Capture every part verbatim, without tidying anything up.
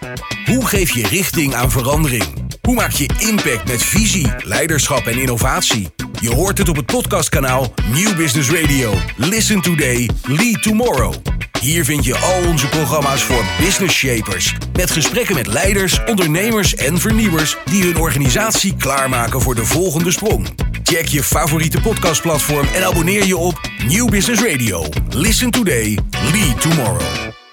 Hoe geef je richting aan verandering? Hoe maak je impact met visie, leiderschap en innovatie? Je hoort het op het podcastkanaal Nieuw Business Radio. Listen today, lead tomorrow. Hier vind je al onze programma's voor business shapers. Met gesprekken met leiders, ondernemers en vernieuwers die hun organisatie klaarmaken voor de volgende sprong. Check je favoriete podcastplatform en abonneer je op Nieuw Business Radio. Listen today, lead tomorrow.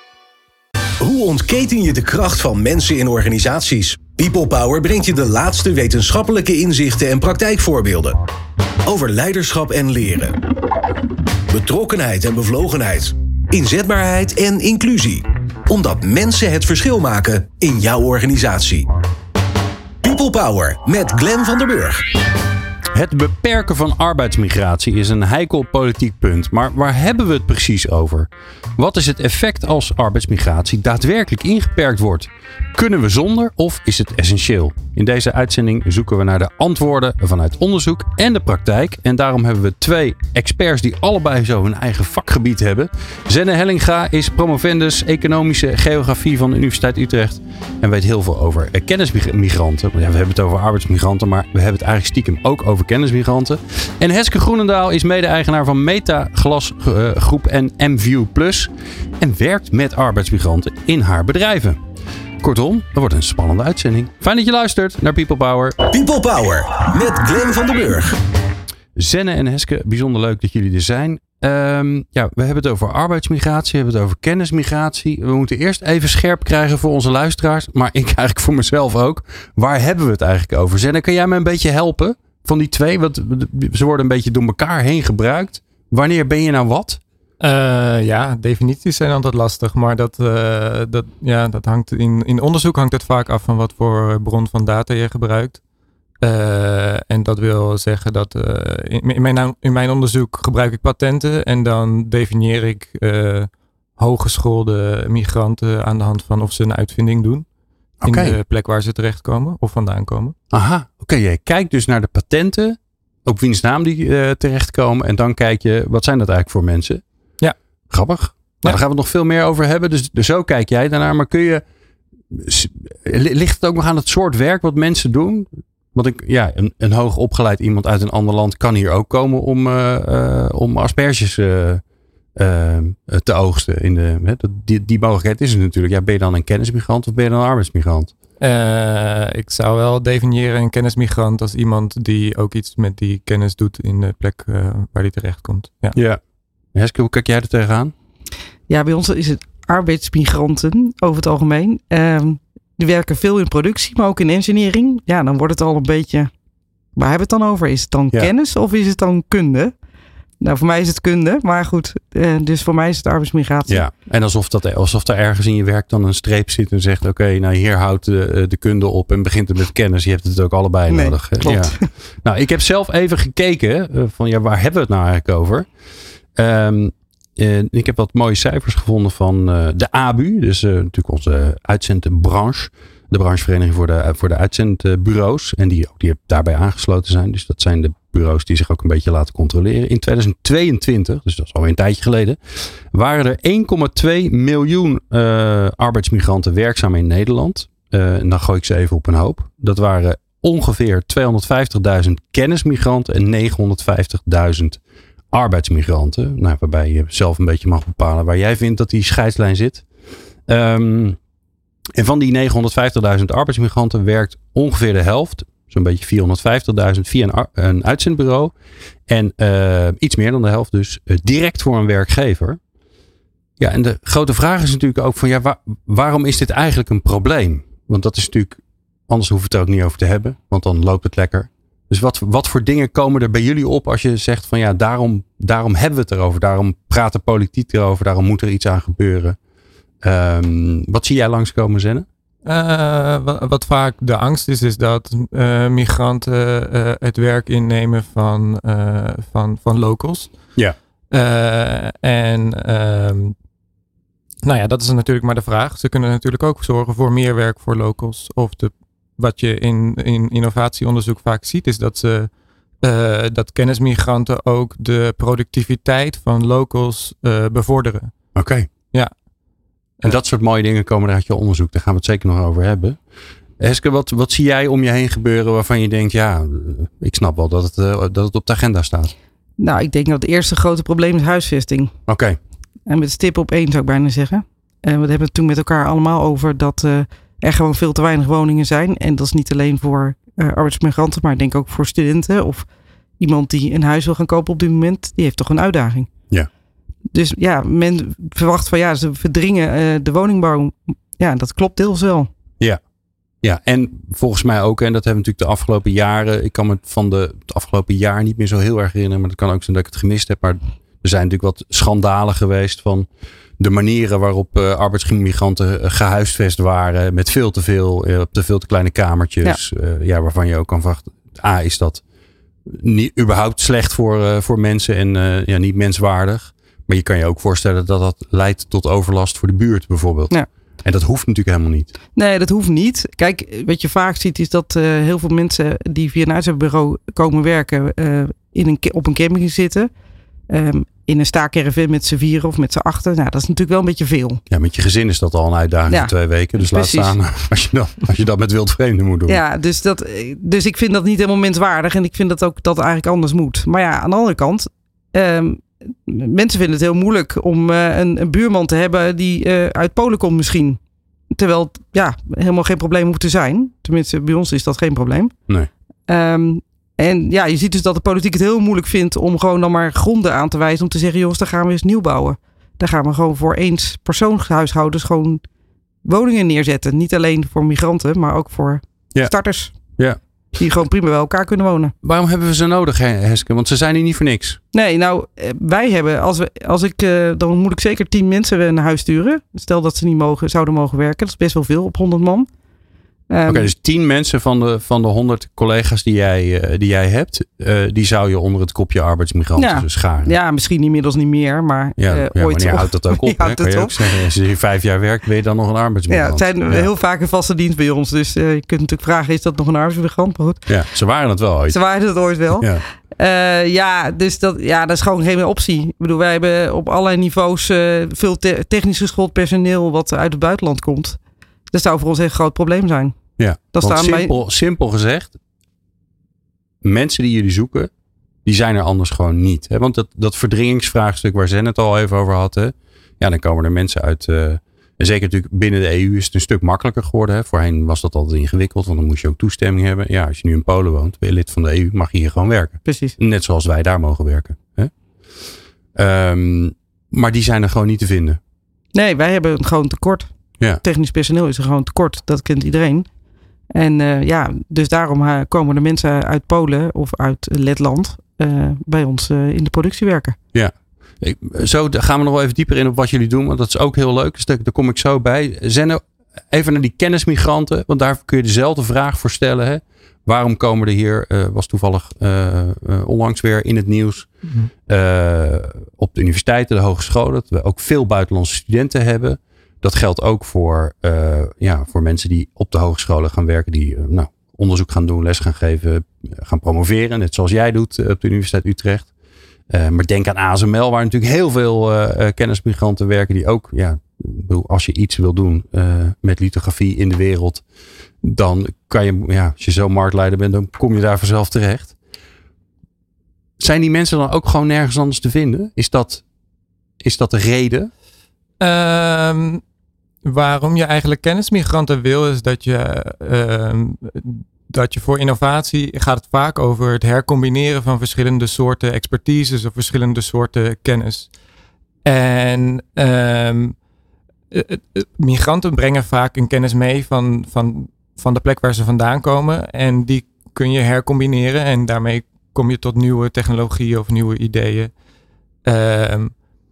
Hoe ontketen je de kracht van mensen in organisaties? People Power brengt je de laatste wetenschappelijke inzichten en praktijkvoorbeelden. Over leiderschap en leren. Betrokkenheid en bevlogenheid. Inzetbaarheid en inclusie. Omdat mensen het verschil maken in jouw organisatie. People Power met Glenn van der Burg. Het beperken van arbeidsmigratie is een heikel politiek punt. Maar waar hebben we het precies over? Wat is het effect als arbeidsmigratie daadwerkelijk ingeperkt wordt? Kunnen we zonder of is het essentieel? In deze uitzending zoeken we naar de antwoorden vanuit onderzoek en de praktijk. En daarom hebben we twee experts die allebei zo hun eigen vakgebied hebben. Zenne Hellinga is promovendus economische geografie van de Universiteit Utrecht. En weet heel veel over kennismigranten. Ja, we hebben het over arbeidsmigranten, maar we hebben het eigenlijk stiekem ook over kennismigranten. En Heske Groenendaal is mede-eigenaar van Meta Glasgroep en M-View Plus. En werkt met arbeidsmigranten in haar bedrijven. Kortom, dat wordt een spannende uitzending. Fijn dat je luistert naar People Power. People Power met Glenn van der Burg. Zenne en Heske, bijzonder leuk dat jullie er zijn. Um, ja, we hebben het over arbeidsmigratie, we hebben het over kennismigratie. We moeten eerst even scherp krijgen voor onze luisteraars, maar ik eigenlijk voor mezelf ook. Waar hebben we het eigenlijk over? Zenne, kan jij me een beetje helpen van die twee? Want ze worden een beetje door elkaar heen gebruikt. Wanneer ben je nou wat? Uh, ja, definities zijn altijd lastig, maar dat, uh, dat, ja, dat hangt in, in onderzoek hangt het vaak af van wat voor bron van data je gebruikt. Uh, en dat wil zeggen dat uh, in, in, mijn, in mijn onderzoek gebruik ik patenten en dan definieer ik uh, hooggeschoolde migranten aan de hand van of ze een uitvinding doen. Okay. In de plek waar ze terechtkomen of vandaan komen. Aha, oké. Okay, jij kijkt dus naar de patenten, op wiens naam die uh, terechtkomen en dan kijk je, wat zijn dat eigenlijk voor mensen? Ja. Grappig. Nou, ja. Daar gaan we het nog veel meer over hebben. Dus, dus zo kijk jij daarnaar. Maar kun je, ligt het ook nog aan het soort werk wat mensen doen? Want ik, ja, een, een hoog opgeleid iemand uit een ander land kan hier ook komen om, uh, uh, om asperges uh, uh, te oogsten. In de, hè, die, die mogelijkheid is er natuurlijk. Ja, ben je dan een kennismigrant of ben je dan een arbeidsmigrant? Uh, ik zou wel definiëren een kennismigrant als iemand die ook iets met die kennis doet in de plek uh, waar die terechtkomt. Ja. Ja. Heske, hoe kijk jij er tegenaan? Ja, bij ons is het arbeidsmigranten over het algemeen. Um, die werken veel in productie, maar ook in engineering. Ja, dan wordt het al een beetje... Waar hebben we het dan over? Is het dan ja. kennis of is het dan kunde? Nou, voor mij is het kunde, maar goed. Uh, dus voor mij is het arbeidsmigratie. Ja, en alsof, dat, alsof er ergens in je werk dan een streep zit en zegt... Oké, okay, nou hier houdt de, de kunde op en begint het met kennis. Je hebt het ook allebei nee, nodig. Klopt. Ja. Nou, ik heb zelf even gekeken uh, van ja, waar hebben we het nou eigenlijk over? Um, uh, ik heb wat mooie cijfers gevonden van uh, de A B U. Dus uh, natuurlijk onze uitzendbranche. De branchevereniging voor de, voor de uitzendbureaus. En die, die daarbij aangesloten zijn. Dus dat zijn de bureaus die zich ook een beetje laten controleren. In tweeduizend tweeëntwintig, dus dat is alweer een tijdje geleden, waren er één komma twee miljoen uh, arbeidsmigranten werkzaam in Nederland. Uh, en dan gooi ik ze even op een hoop. Dat waren ongeveer tweehonderdvijftigduizend kennismigranten en negenhonderdvijftigduizend arbeidsmigranten. Nou, waarbij je zelf een beetje mag bepalen waar jij vindt dat die scheidslijn zit. Um, en van die negenhonderdvijftigduizend arbeidsmigranten werkt ongeveer de helft, zo'n beetje vierhonderdvijftigduizend, via een, een uitzendbureau. En uh, iets meer dan de helft dus uh, direct voor een werkgever. Ja, en de grote vraag is natuurlijk ook van ja, waar, waarom is dit eigenlijk een probleem? Want dat is natuurlijk, anders hoeven we het er ook niet over te hebben, want dan loopt het lekker. Dus wat, wat voor dingen komen er bij jullie op als je zegt van ja, daarom, daarom hebben we het erover. Daarom praat de politiek erover. Daarom moet er iets aan gebeuren. Um, wat zie jij langskomen, Zenne? Uh, wat, wat vaak de angst is, is dat uh, migranten uh, het werk innemen van, uh, van, van locals. Ja. Uh, en um, nou ja, dat is natuurlijk maar de vraag. Ze kunnen natuurlijk ook zorgen voor meer werk voor locals. Of de, wat je in, in innovatieonderzoek vaak ziet, is dat ze uh, dat kennismigranten ook de productiviteit van locals uh, bevorderen. Oké. Okay. Ja. En dat soort mooie dingen komen er uit je onderzoek. Daar gaan we het zeker nog over hebben. Heske, wat, wat zie jij om je heen gebeuren waarvan je denkt, ja, ik snap wel dat het, uh, dat het op de agenda staat? Nou, ik denk dat het eerste grote probleem is huisvesting. Oké. Okay. En met stip op één zou ik bijna zeggen. En we hebben het toen met elkaar allemaal over dat uh, er gewoon veel te weinig woningen zijn. En dat is niet alleen voor uh, arbeidsmigranten, maar ik denk ook voor studenten of iemand die een huis wil gaan kopen op dit moment. Die heeft toch een uitdaging. Ja. Dus ja, men verwacht van ja, ze verdringen uh, de woningbouw. Ja, dat klopt deels wel. Ja. Ja, en volgens mij ook, en dat hebben we natuurlijk de afgelopen jaren, ik kan me van de, het afgelopen jaar niet meer zo heel erg herinneren, maar het kan ook zijn dat ik het gemist heb, maar er zijn natuurlijk wat schandalen geweest van de manieren waarop uh, arbeidsmigranten uh, gehuisvest waren met veel te veel, uh, op te veel te kleine kamertjes, ja. Uh, ja, waarvan je ook kan verwachten, A, is dat niet, überhaupt slecht voor, uh, voor mensen en uh, ja, niet menswaardig, maar je kan je ook voorstellen dat dat leidt tot overlast voor de buurt bijvoorbeeld. Ja. En dat hoeft natuurlijk helemaal niet. Nee, dat hoeft niet. Kijk, wat je vaak ziet is dat uh, heel veel mensen die via een uitzendbureau komen werken uh, in een, op een camping zitten. Um, in een staakerven met z'n vieren of met z'n achten. Nou, dat is natuurlijk wel een beetje veel. Ja, met je gezin is dat al een uitdaging ja, voor twee weken. Dus precies. Laat staan als je, dat, als je dat met wildvreemden moet doen. Ja, dus, dat, dus ik vind dat niet helemaal menswaardig. En ik vind dat ook dat het eigenlijk anders moet. Maar ja, aan de andere kant, Um, mensen vinden het heel moeilijk om uh, een, een buurman te hebben die uh, uit Polen komt misschien. Terwijl het ja, helemaal geen probleem hoeft te zijn. Tenminste, bij ons is dat geen probleem. Nee. Um, en ja, je ziet dus dat de politiek het heel moeilijk vindt om gewoon dan maar gronden aan te wijzen. Om te zeggen, jongens, daar gaan we eens nieuw bouwen. Daar gaan we gewoon voor eens persoonshuishoudens gewoon woningen neerzetten. Niet alleen voor migranten, maar ook voor ja. starters. Ja. Die gewoon prima bij elkaar kunnen wonen. Waarom hebben we ze nodig, Heske? Want ze zijn hier niet voor niks. Nee, nou, wij hebben, als, we, als ik, uh, dan moet ik zeker tien mensen naar huis sturen. Stel dat ze niet mogen, zouden mogen werken. Dat is best wel veel op honderd man. Um, Oké, okay, dus tien mensen van de, van de honderd collega's die jij, uh, die jij hebt, uh, die zou je onder het kopje arbeidsmigranten ja, scharen. Ja, misschien inmiddels niet meer, maar ja, uh, ja, ooit. Wanneer houdt dat ook op? Hè? Kan je ook zeggen, als je hier vijf jaar werkt, ben je dan nog een arbeidsmigrant? Ja, het zijn ja. heel vaak een vaste dienst bij ons. Dus uh, je kunt natuurlijk vragen, is dat nog een arbeidsmigrant? Maar goed. Ja, ze waren het wel ooit. Ze waren het ooit wel. Ja. Uh, ja, dus dat, ja, dat is gewoon geen optie. Ik bedoel, wij hebben op allerlei niveaus uh, veel te- technisch geschoold personeel wat uit het buitenland komt. Dat zou voor ons echt een groot probleem zijn. Ja, dat want simpel, bij... simpel gezegd, mensen die jullie zoeken, die zijn er anders gewoon niet. Hè? Want dat, dat verdringingsvraagstuk waar Zen het al even over had, hè? Ja, dan komen er mensen uit, uh, en zeker natuurlijk binnen de E U is het een stuk makkelijker geworden. Hè? Voorheen was dat altijd ingewikkeld, want dan moest je ook toestemming hebben. Ja, als je nu in Polen woont, ben je lid van de E U, mag je hier gewoon werken. Precies. Net zoals wij daar mogen werken. Hè? Um, maar die zijn er gewoon niet te vinden. Nee, wij hebben gewoon tekort. Ja. Technisch personeel is er gewoon tekort, dat kent iedereen. En uh, ja, dus daarom uh, komen de mensen uit Polen of uit Letland uh, bij ons uh, in de productie werken. Ja, ik, zo gaan we nog wel even dieper in op wat jullie doen, want dat is ook heel leuk. Dus daar, daar kom ik zo bij. Zenne, even naar die kennismigranten, want daar kun je dezelfde vraag voor stellen. Hè? Waarom komen er hier, uh, was toevallig uh, uh, onlangs weer in het nieuws, mm-hmm. uh, op de universiteiten, de hogescholen, dat we ook veel buitenlandse studenten hebben. Dat geldt ook voor, uh, ja, voor mensen die op de hogescholen gaan werken. Die uh, nou, onderzoek gaan doen, les gaan geven, gaan promoveren. Net zoals jij doet uh, op de Universiteit Utrecht. Uh, maar denk aan A S M L, waar natuurlijk heel veel uh, kennismigranten werken. Die ook, ja, als je iets wil doen uh, met lithografie in de wereld. Dan kan je, ja, als je zo marktleider bent, dan kom je daar vanzelf terecht. Zijn die mensen dan ook gewoon nergens anders te vinden? Is dat, is dat de reden? Um... Waarom je eigenlijk kennismigranten wil, is dat je, uh, dat je voor innovatie gaat het vaak over het hercombineren van verschillende soorten expertises of verschillende soorten kennis. En um, uh, uh, migranten brengen vaak een kennis mee van, van, van de plek waar ze vandaan komen. En die kun je hercombineren en daarmee kom je tot nieuwe technologieën of nieuwe ideeën. Um,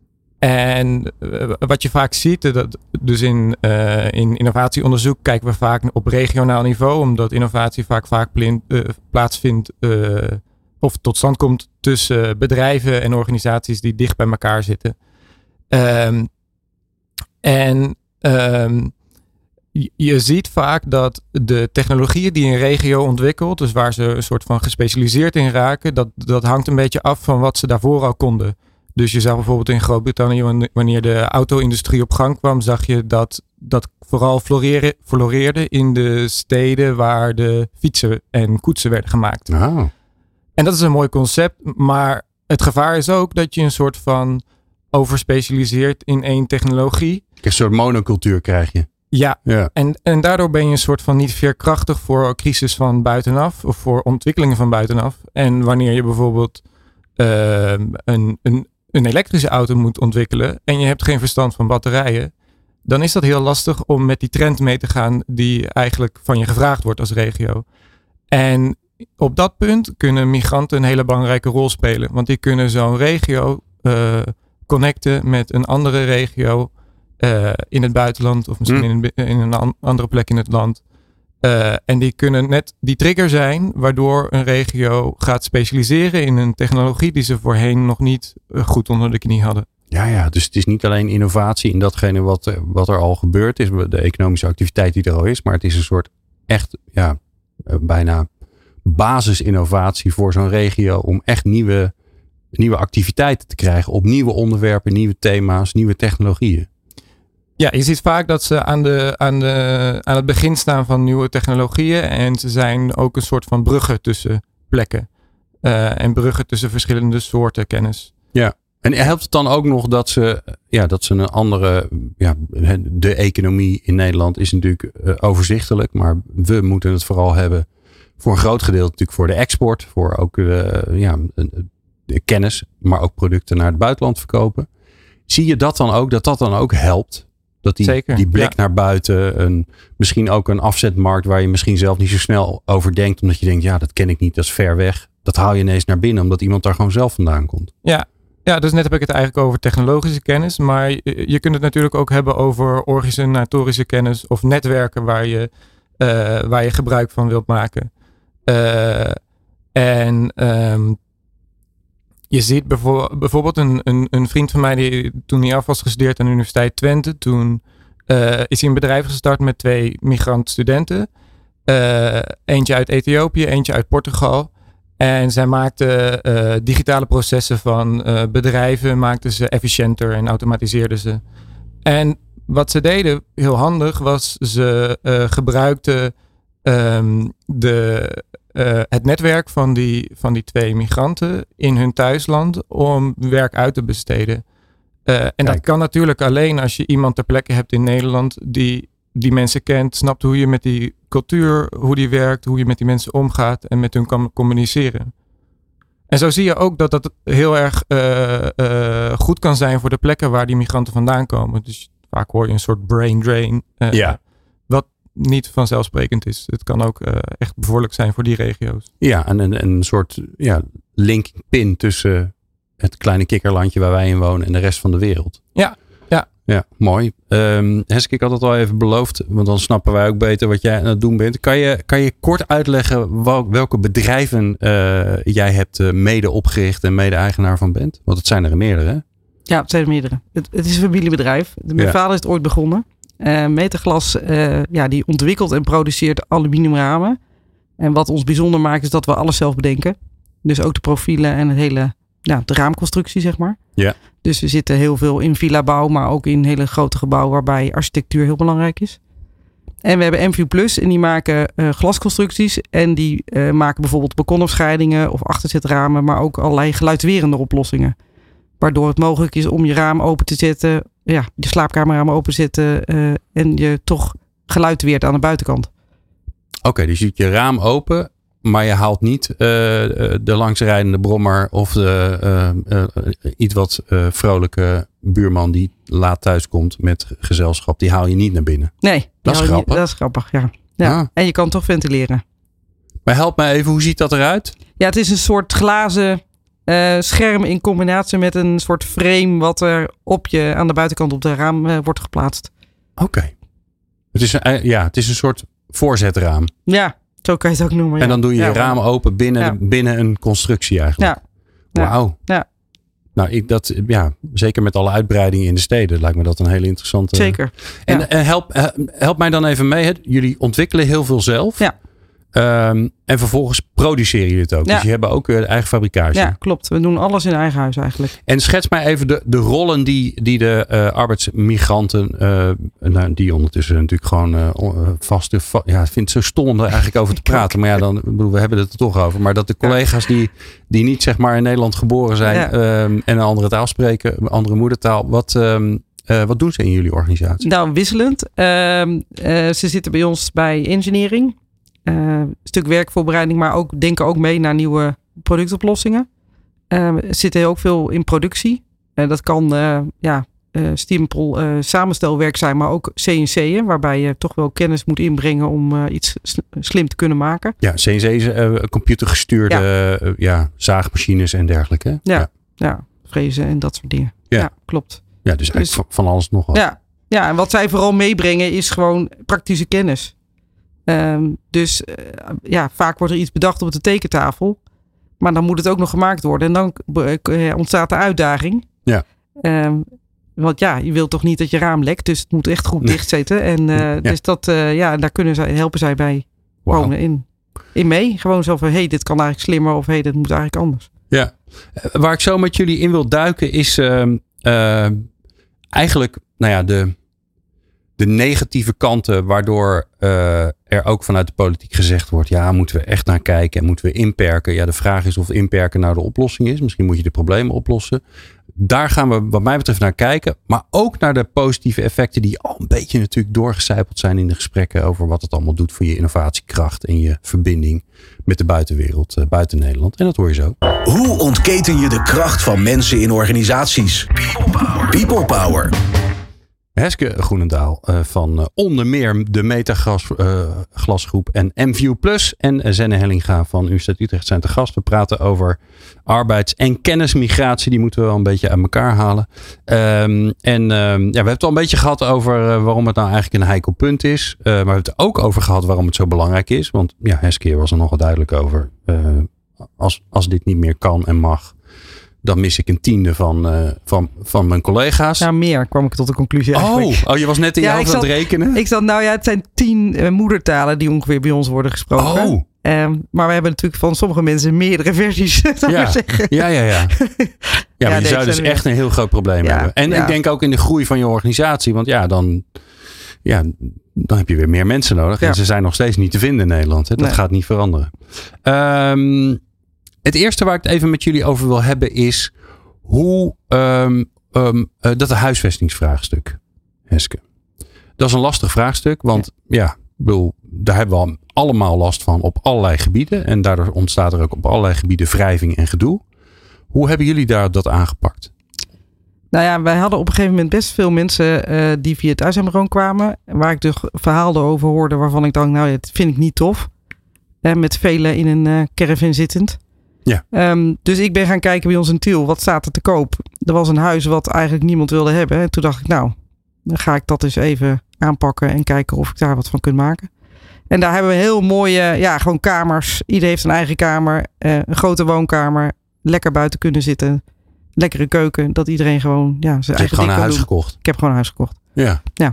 En uh, wat je vaak ziet, dat, dus in, uh, in innovatieonderzoek kijken we vaak op regionaal niveau, omdat innovatie vaak, vaak plin, uh, plaatsvindt uh, of tot stand komt tussen bedrijven en organisaties die dicht bij elkaar zitten. Um, en um, je, je ziet vaak dat de technologieën die een regio ontwikkelt, dus waar ze een soort van gespecialiseerd in raken, dat, dat hangt een beetje af van wat ze daarvoor al konden. Dus je zag bijvoorbeeld in Groot-Brittannië, wanneer de auto-industrie op gang kwam, zag je dat dat vooral floreerde, floreerde in de steden waar de fietsen en koetsen werden gemaakt. Oh. En dat is een mooi concept, maar het gevaar is ook dat je een soort van overspecialiseert in één technologie. Een soort monocultuur krijg je. Ja, ja. En, en daardoor ben je een soort van niet veerkrachtig voor crisis van buitenaf of voor ontwikkelingen van buitenaf. En wanneer je bijvoorbeeld uh, een, een, een elektrische auto moet ontwikkelen en je hebt geen verstand van batterijen, dan is dat heel lastig om met die trend mee te gaan die eigenlijk van je gevraagd wordt als regio. En op dat punt kunnen migranten een hele belangrijke rol spelen. Want die kunnen zo'n regio uh, connecten met een andere regio uh, in het buitenland of misschien mm. in, een, in een an- andere plek in het land. Uh, en die kunnen net die trigger zijn waardoor een regio gaat specialiseren in een technologie die ze voorheen nog niet uh, goed onder de knie hadden. Ja, ja, dus het is niet alleen innovatie in datgene wat, wat er al gebeurd is, de economische activiteit die er al is, maar het is een soort echt, ja, bijna basisinnovatie voor zo'n regio om echt nieuwe, nieuwe activiteiten te krijgen op nieuwe onderwerpen, nieuwe thema's, nieuwe technologieën. Ja, je ziet vaak dat ze aan, de, aan, de, aan het begin staan van nieuwe technologieën en ze zijn ook een soort van bruggen tussen plekken uh, en bruggen tussen verschillende soorten kennis. Ja. En helpt het dan ook nog dat ze, ja, dat ze een andere, ja, de economie in Nederland is natuurlijk uh, overzichtelijk, maar we moeten het vooral hebben voor een groot gedeelte natuurlijk voor de export, voor ook uh, ja, de kennis, maar ook producten naar het buitenland verkopen. Zie je dat dan ook, dat dat dan ook helpt? Dat die, Zeker, die blik ja. naar buiten, een, misschien ook een afzetmarkt waar je misschien zelf niet zo snel over denkt, omdat je denkt, ja, dat ken ik niet, dat is ver weg. Dat haal je ineens naar binnen, omdat iemand daar gewoon zelf vandaan komt. Ja. Ja, dus net heb ik het eigenlijk over technologische kennis. Maar je, je kunt het natuurlijk ook hebben over organisatorische kennis of netwerken waar je, uh, waar je gebruik van wilt maken. Uh, en um, je ziet bijvo- bijvoorbeeld een, een, een vriend van mij die toen hij af was gestudeerd aan de Universiteit Twente. Toen uh, is hij een bedrijf gestart met twee migrant-studenten. Uh, eentje uit Ethiopië, eentje uit Portugal. En zij maakten uh, digitale processen van uh, bedrijven, maakten ze efficiënter en automatiseerden ze. En wat ze deden, heel handig, was ze uh, gebruikten um, de, uh, het netwerk van die, van die twee migranten in hun thuisland om werk uit te besteden. Uh, en Kijk. dat kan natuurlijk alleen als je iemand ter plekke hebt in Nederland die die mensen kent, snapt hoe je met die cultuur, hoe die werkt, hoe je met die mensen omgaat en met hun kan communiceren. En zo zie je ook dat dat heel erg uh, uh, goed kan zijn voor de plekken waar die migranten vandaan komen. Dus vaak hoor je een soort brain drain. Uh, ja. Wat niet vanzelfsprekend is. Het kan ook uh, echt bevorderlijk zijn voor die regio's. Ja, en een, een soort ja, linking pin tussen het kleine kikkerlandje waar wij in wonen en de rest van de wereld. Ja. Ja, ja mooi. Um, Heske, ik had het al even beloofd, want dan snappen wij ook beter wat jij aan het doen bent. Kan je, kan je kort uitleggen wel, welke bedrijven uh, jij hebt uh, mede opgericht en mede-eigenaar van bent? Want het zijn er meerdere. Ja, het zijn er meerdere. Het, het is een familiebedrijf. Mijn ja. vader is het ooit begonnen. Uh, Meterglas, uh, ja, die ontwikkelt en produceert aluminiumramen. En wat ons bijzonder maakt is dat we alles zelf bedenken. Dus ook de profielen en het hele, ja, de raamconstructie, zeg maar. Ja. Dus we zitten heel veel in villa-bouw, maar ook in hele grote gebouwen waarbij architectuur heel belangrijk is. En we hebben M V Plus en die maken uh, glasconstructies. En die uh, maken bijvoorbeeld balkonafscheidingen of achterzetramen, maar ook allerlei geluidwerende oplossingen. Waardoor het mogelijk is om je raam open te zetten, ja, je slaapkamerraam open te zetten uh, en je toch geluid weert aan de buitenkant. Oké, okay, dus je ziet je raam open, maar je haalt niet uh, de langsrijdende brommer of de uh, uh, iets wat uh, vrolijke buurman die laat thuis komt met gezelschap. Die haal je niet naar binnen. Nee, dat is grappig. Niet, dat is grappig, ja. ja. Ah. En je kan toch ventileren. Maar help mij even, hoe ziet dat eruit? Ja, het is een soort glazen uh, scherm in combinatie met een soort frame wat er op je aan de buitenkant op de raam uh, wordt geplaatst. Oké. Okay. Het is een, ja, het is een soort voorzetraam. Ja. Zo kan je het ook noemen. Ja. En dan doe je ja, je ramen open binnen, ja. binnen een constructie eigenlijk. Ja. Wauw. Ja. Nou, ik dat, ja, zeker met alle uitbreidingen in de steden lijkt me dat een hele interessante. Zeker. En, ja. en help, help mij dan even mee. Hè? Jullie ontwikkelen heel veel zelf. Ja. Um, en vervolgens produceren jullie het ook. Ja. Dus je hebt ook uh, eigen fabrikage. Ja, klopt. We doen alles in eigen huis eigenlijk. En schets mij even de, de rollen die, die de uh, arbeidsmigranten, uh, nou, die ondertussen natuurlijk gewoon uh, vaste, va- ja, ik vind het zo stom om er eigenlijk over te praten. Maar ja, dan, bedoel, we hebben het er toch over. Maar dat de collega's die, die niet zeg maar in Nederland geboren zijn ja. um, en een andere taal spreken, een andere moedertaal. Wat, um, uh, wat doen ze in jullie organisatie? Nou, wisselend. Uh, uh, ze zitten bij ons bij engineering. Uh, een stuk werkvoorbereiding, maar ook denken ook mee naar nieuwe productoplossingen. Uh, zitten ook veel in productie. Uh, dat kan uh, ja, uh, stempel uh, samenstelwerk zijn, maar ook C N C'en, waarbij je toch wel kennis moet inbrengen om uh, iets slim te kunnen maken. Ja, C N C's, uh, computergestuurde ja. Uh, ja, zaagmachines en dergelijke. Ja, ja. ja, frezen en dat soort dingen. Ja, ja klopt. Ja, dus eigenlijk dus, van alles nog wat. Ja, ja, en wat zij vooral meebrengen is gewoon praktische kennis. Um, dus uh, ja, vaak wordt er iets bedacht op de tekentafel. Maar dan moet het ook nog gemaakt worden. En dan uh, ontstaat de uitdaging. Ja. Um, want ja, je wilt toch niet dat je raam lekt. Dus het moet echt goed nee. dichtzitten. En uh, ja. dus dat, uh, ja, daar kunnen zij, helpen zij bij wow. gewoon in, in mee. Gewoon zo van, hé, hey, dit kan eigenlijk slimmer. Of hé, hey, dit moet eigenlijk anders. Ja. Uh, waar ik zo met jullie in wil duiken is uh, uh, eigenlijk, nou ja, de... de negatieve kanten waardoor uh, er ook vanuit de politiek gezegd wordt, ja, moeten we echt naar kijken en moeten we inperken. Ja, de vraag is of inperken nou de oplossing is. Misschien moet je de problemen oplossen. Daar gaan we wat mij betreft naar kijken. Maar ook naar de positieve effecten die al een beetje natuurlijk doorgecijpeld zijn in de gesprekken over wat het allemaal doet voor je innovatiekracht en je verbinding met de buitenwereld, uh, buiten Nederland. En dat hoor je zo. Hoe ontketen je de kracht van mensen in organisaties? People Power. People Power. Heske Groenendaal uh, van uh, onder meer de Metaglasgroep uh, en MView Plus en uh, Zenne Hellinga van Universiteit Utrecht zijn te gast. We praten over arbeids- en kennismigratie. Die moeten we wel een beetje uit elkaar halen. Um, en um, ja, we hebben het al een beetje gehad over uh, waarom het nou eigenlijk een heikel punt is. Uh, maar we hebben het ook over gehad waarom het zo belangrijk is. Want ja, Heske was er nogal duidelijk over. Uh, als, als dit niet meer kan en mag, dan mis ik een tiende van, uh, van, van mijn collega's. Ja, meer kwam ik tot de conclusie eigenlijk. Oh, oh je was net in je ja, hoofd aan het rekenen? Ik zat, nou ja, het zijn tien uh, moedertalen die ongeveer bij ons worden gesproken. Oh. Um, maar we hebben natuurlijk van sommige mensen meerdere versies, zou ja. maar zeggen. Ja, ja, ja. Ja, ja maar je zou dus echt een heel groot probleem ja, hebben. En ja. ik denk ook in de groei van je organisatie. Want ja, dan, ja, dan heb je weer meer mensen nodig. Ja. En ze zijn nog steeds niet te vinden in Nederland. Hè? Dat nee. gaat niet veranderen. Um, het eerste waar ik het even met jullie over wil hebben is hoe um, um, uh, dat huisvestingsvraagstuk, Heske. Dat is een lastig vraagstuk, want ja, ja bedoel, daar hebben we allemaal last van op allerlei gebieden. En daardoor ontstaat er ook op allerlei gebieden wrijving en gedoe. Hoe hebben jullie daar dat aangepakt? Nou ja, wij hadden op een gegeven moment best veel mensen uh, die via het uitzendbureau kwamen. Waar ik dus verhalen over hoorde waarvan ik dacht, nou ja, dat vind ik niet tof. Uh, met velen in een uh, caravan zittend. Ja. Um, dus ik ben gaan kijken bij ons in Tiel. Wat staat er te koop? Er was een huis wat eigenlijk niemand wilde hebben. En toen dacht ik, nou, dan ga ik dat eens even aanpakken en kijken of ik daar wat van kan maken. En daar hebben we heel mooie, ja, gewoon kamers. Iedereen heeft een eigen kamer. Uh, een grote woonkamer. Lekker buiten kunnen zitten. Lekkere keuken. Dat iedereen gewoon, ja, zijn eigen ding kan doen. Je hebt gewoon een huis gekocht? Ik heb gewoon een huis gekocht. Ja. Ja.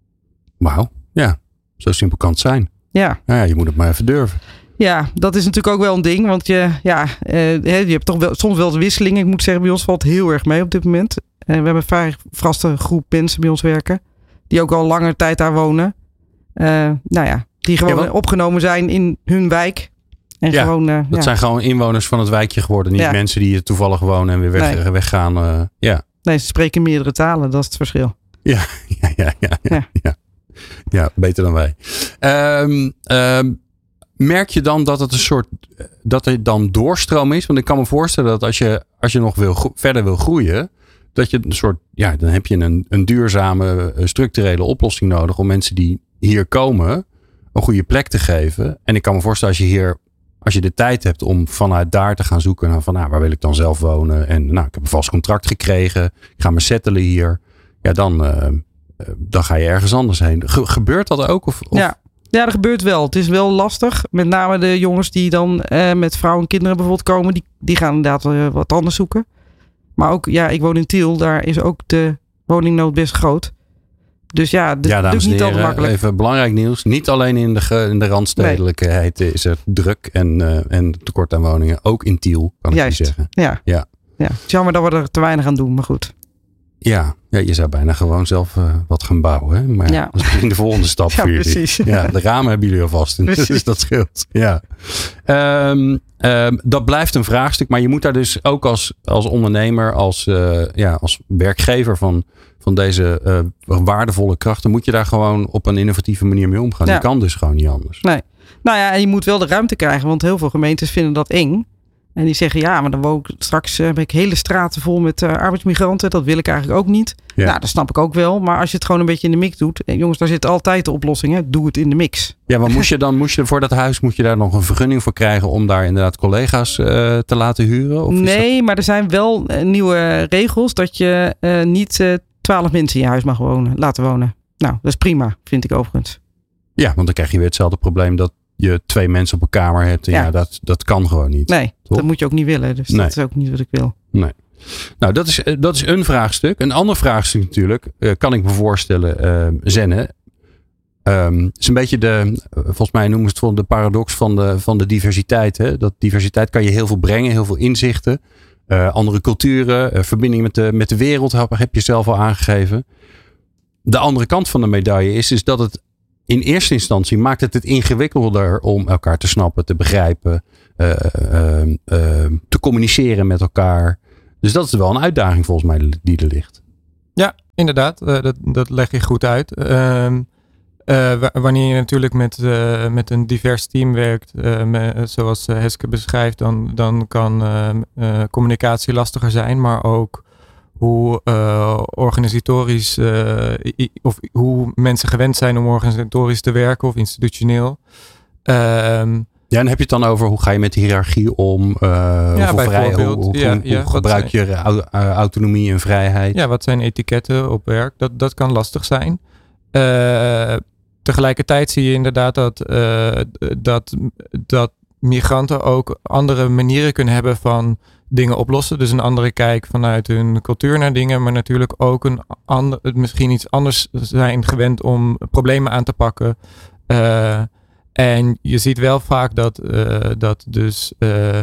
Wauw. Ja. Zo simpel kan het zijn. Ja. Nou ja, je moet het maar even durven. Ja, dat is natuurlijk ook wel een ding. Want je, ja, uh, je hebt toch wel, soms wel de wisseling. Ik moet zeggen, bij ons valt heel erg mee op dit moment. Uh, we hebben een vrij vaste groep mensen bij ons werken. Die ook al langer tijd daar wonen. Uh, nou ja, die gewoon ja, opgenomen zijn in hun wijk. En ja, gewoon, uh, dat ja. zijn gewoon inwoners van het wijkje geworden. Niet ja. mensen die toevallig wonen en weer weg, nee. weggaan. Uh, ja. Nee, ze spreken meerdere talen. Dat is het verschil. Ja, ja, ja, ja, ja. ja. ja beter dan wij. Um, um, merk je dan dat het een soort, dat er dan doorstroom is? Want ik kan me voorstellen dat als je, als je nog wil, verder wil groeien, dat je een soort, ja, dan heb je een, een duurzame structurele oplossing nodig om mensen die hier komen een goede plek te geven. En ik kan me voorstellen als je hier, als je de tijd hebt om vanuit daar te gaan zoeken naar van, nou, waar wil ik dan zelf wonen? En nou, ik heb een vast contract gekregen. Ik ga me settelen hier. Ja, dan, uh, dan ga je ergens anders heen. Ge- gebeurt dat ook? Of, of? Ja. Ja, dat gebeurt wel. Het is wel lastig. Met name de jongens die dan uh, met vrouwen en kinderen bijvoorbeeld komen. Die, die gaan inderdaad uh, wat anders zoeken. Maar ook, ja, ik woon in Tiel. Daar is ook de woningnood best groot. Dus ja, dit ja, dames doet en niet altijd heren, makkelijk. even belangrijk nieuws. Niet alleen in de, in de randstedelijkheid nee. is er druk en, uh, en tekort aan woningen. Ook in Tiel, kan Juist. ik je zeggen. Ja. Ja. ja, het is jammer dat we er te weinig aan doen, maar goed. Ja, ja je zou bijna gewoon zelf uh, wat gaan bouwen. Hè? Maar ja. dat is misschien de volgende stap ja, voor jullie. Precies. Ja, de ramen hebben jullie alvast. Dus dat scheelt. Ja. Um, um, dat blijft een vraagstuk. Maar je moet daar dus ook als, als ondernemer, als, uh, ja, als werkgever van, van deze uh, waardevolle krachten, moet je daar gewoon op een innovatieve manier mee omgaan. Ja. Je kan dus gewoon niet anders. Nee. Nou ja, en je moet wel de ruimte krijgen. Want heel veel gemeentes vinden dat eng. En die zeggen, ja, maar dan woon ik straks uh, heb ik hele straten vol met uh, arbeidsmigranten. Dat wil ik eigenlijk ook niet. Ja. Nou, dat snap ik ook wel. Maar als je het gewoon een beetje in de mix doet. En jongens, daar zit altijd de oplossing. Hè? Doe het in de mix. Ja, maar moest je dan, moest je voor dat huis, moet je daar nog een vergunning voor krijgen om daar inderdaad collega's uh, te laten huren? Of nee, dat... maar er zijn wel uh, nieuwe regels dat je uh, niet uh, twaalf mensen in je huis mag wonen, laten wonen. Nou, dat is prima, vind ik overigens. Ja, want dan krijg je weer hetzelfde probleem dat je twee mensen op een kamer hebt. En ja, ja dat, dat kan gewoon niet. Nee, toch? Dat moet je ook niet willen. Dus nee. Dat is ook niet wat ik wil. Nee. Nou, dat is, dat is een vraagstuk. Een ander vraagstuk natuurlijk, uh, kan ik me voorstellen, uh, Zenne. Um, is een beetje de, volgens mij noemen ze het de paradox van de, van de diversiteit. Hè? Dat diversiteit kan je heel veel brengen, heel veel inzichten. Uh, andere culturen, uh, verbinding met de, met de wereld heb je zelf al aangegeven. De andere kant van de medaille is, is dat het in eerste instantie maakt het het ingewikkelder om elkaar te snappen, te begrijpen, uh, uh, uh, te communiceren met elkaar. Dus dat is wel een uitdaging volgens mij die er ligt. Ja, inderdaad. Uh, dat, dat leg je goed uit. Uh, uh, w- wanneer je natuurlijk met, uh, met een divers team werkt, uh, met, zoals uh, Heske beschrijft, dan, dan kan uh, uh, communicatie lastiger zijn, maar ook hoe uh, organisatorisch uh, i- of hoe mensen gewend zijn om organisatorisch te werken of institutioneel. Um, Ja, en heb je het dan over hoe ga je met de hiërarchie om? Uh, ja, vrij, hoe, hoe, ja, hoe, ja, hoe gebruik je uh, autonomie en vrijheid? Ja, wat zijn etiketten op werk? Dat, dat kan lastig zijn. Uh, tegelijkertijd zie je inderdaad dat, uh, dat, dat migranten ook andere manieren kunnen hebben van dingen oplossen. Dus een andere kijk vanuit hun cultuur naar dingen, maar natuurlijk ook een ander, misschien iets anders zijn gewend om problemen aan te pakken. Uh, en je ziet wel vaak dat, uh, dat dus uh,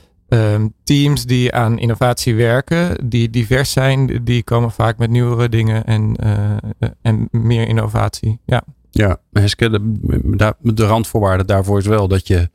um, teams die aan innovatie werken, die divers zijn, die komen vaak met nieuwere dingen en, uh, en meer innovatie. Ja, ja Heske, de, de randvoorwaarde daarvoor is wel dat je,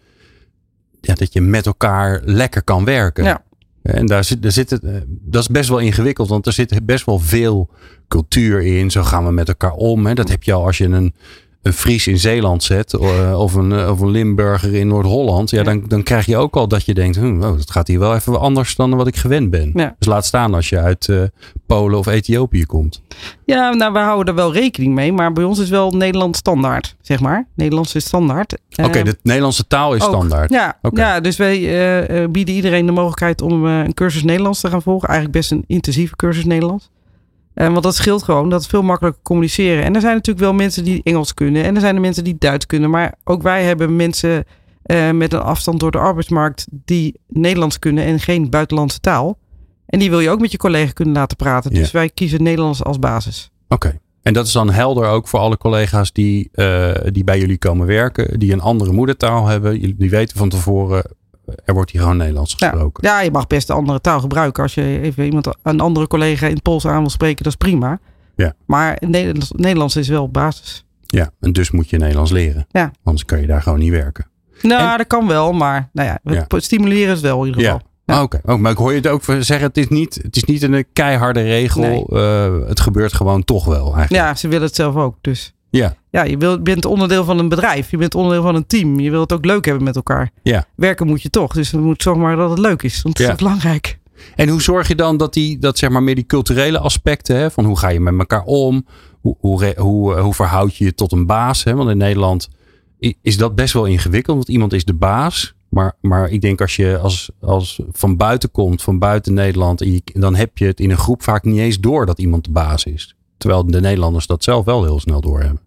ja, dat je met elkaar lekker kan werken. Ja. En daar zit, daar zit het, dat is best wel ingewikkeld, want er zit best wel veel cultuur in. Zo gaan we met elkaar om. Hè. Dat heb je al als je een, een Fries in Zeeland zet of een, of een Limburger in Noord-Holland. Ja, ja. Dan, dan krijg je ook al dat je denkt, hm, oh, dat gaat hier wel even anders dan wat ik gewend ben. Ja. Dus laat staan als je uit uh, Polen of Ethiopië komt. Ja, nou, we houden er wel rekening mee. Maar bij ons is wel Nederland standaard, zeg maar. Nederlands is standaard. Oké, okay, de Nederlandse taal is ook, standaard. Ja, okay. ja, dus wij uh, bieden iedereen de mogelijkheid om uh, een cursus Nederlands te gaan volgen. Eigenlijk best een intensieve cursus Nederlands. Uh, want dat scheelt gewoon. Dat is veel makkelijker communiceren. En er zijn natuurlijk wel mensen die Engels kunnen. En er zijn er mensen die Duits kunnen. Maar ook wij hebben mensen uh, met een afstand door de arbeidsmarkt die Nederlands kunnen en geen buitenlandse taal. En die wil je ook met je collega kunnen laten praten. Dus ja. wij kiezen Nederlands als basis. Oké. Okay. En dat is dan helder ook voor alle collega's die, uh, die bij jullie komen werken. Die een andere moedertaal hebben. Die weten van tevoren, er wordt hier gewoon Nederlands gesproken. Ja, ja, je mag best een andere taal gebruiken. Als je even iemand, een andere collega in het Pools aan wil spreken, dat is prima. Ja. Maar Nederlands, Nederlands is wel basis. Ja, en dus moet je Nederlands leren. Ja. Anders kan je daar gewoon niet werken. Nou, en, dat kan wel, maar nou ja, ja. stimuleren is wel in ieder geval. Ja. Ja. Oké, okay. oh, maar ik hoor je het ook zeggen, het is niet, het is niet een keiharde regel. Nee. Uh, het gebeurt gewoon toch wel eigenlijk. Ja, ze willen het zelf ook. Dus ja, ja je wil, bent onderdeel van een bedrijf. Je bent onderdeel van een team. Je wilt het ook leuk hebben met elkaar. Ja. Werken moet je toch. Dus je moet zorgen maar dat het leuk is. Want het ja. is belangrijk. En hoe zorg je dan dat die, dat zeg maar meer die culturele aspecten, hè, van hoe ga je met elkaar om? Hoe, hoe, hoe, hoe verhoud je je tot een baas? Hè? Want in Nederland is dat best wel ingewikkeld. Want iemand is de baas. Maar, maar ik denk als je als, als van buiten komt, van buiten Nederland, en je, dan heb je het in een groep vaak niet eens door dat iemand de baas is. Terwijl de Nederlanders dat zelf wel heel snel doorhebben.